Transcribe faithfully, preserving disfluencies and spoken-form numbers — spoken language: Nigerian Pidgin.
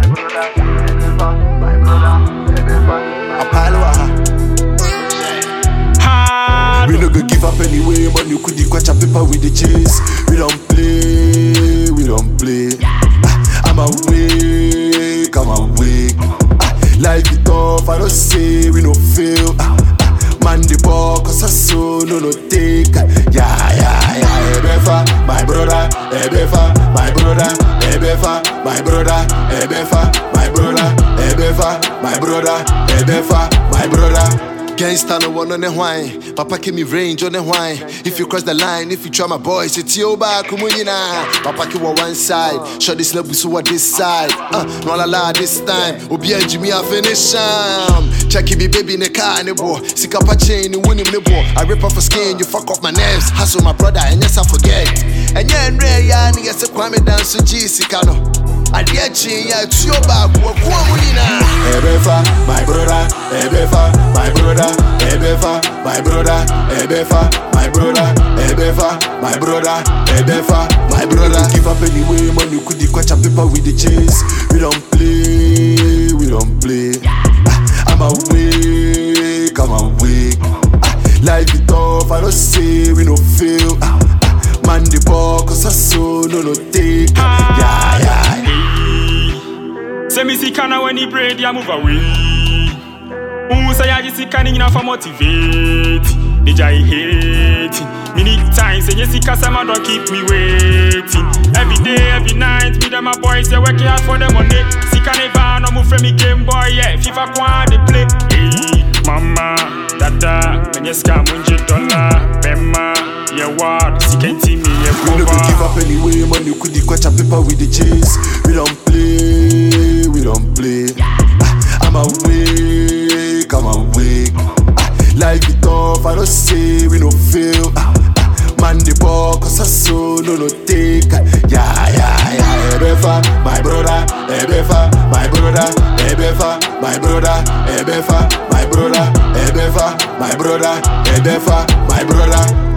We no go give up anyway, man. You could catch a paper with the chase. We don't play, we don't play. Ah, I'm awake, I'm awake. Ah, life is tough, I don't say we no fail. Ah, ah, man the ball, cause I so no no take. Yeah, yeah, yeah. Ebefa, my brother. Ebefa, my brother. Ebefa, my brother. Ebefa, my brother. Ebefa, my brother. Ebefa, my brother. Gangsta no one on the wine. Papa give me range on the wine. If you cross the line, if you try my boys, it's your back, Kumunina. Papa give one side. Shot this level so this side. Uh, no la la this time. Obi and Jimmy I finish um. Check it, baby in the car and the boy. Sick up a chain, you win him the boy. I rip off a skin, you fuck off my names. Hustle my brother, and yes I forget. And yeah, and Ray, yeah, and yes I Kwame dance to G Sikano. I get you, yeah, it's your back, Kumunina. Ebefa, my brother, Ebefa, my brother. Ebefa, my brother, Ebefa, my brother, Ebefa, my brother, Ebefa, my brother. Give up anyway, man. You could catch a paper with the chase. We don't play, we don't play. Ah, I'm awake, I'm awake. Ah, life is tough, I don't say we no fail. Ah, ah, man the ball, cause I so no no take. Yeah, yeah. Say me see kana when he braid, ya move away. Who say I just can't enough for motivate? Did I hate? Many times say yes, Kasama don't keep me waiting. Every day, every night, me and my boys they working hard for the money. See can never no move from me Game Boy, yeah. FIFA quan they play. Hey, mama, dada, when you scam one dollar, Bema, yeah what? See can see me, yeah. We no go give up anyway, man. You could catch a paper with the chase. We don't play, we don't play. Ah, I'm awake, I'm awake. Ah, life is tough, I don't say we no fail. Ah, ah, man the ball, cause I so no no take. Yeah, yeah, yeah. Ebefa, my brother. Ebefa, my brother. Ebefa, my brother. Ebefa, my brother. Ebefa, my brother. Ebefa, my brother.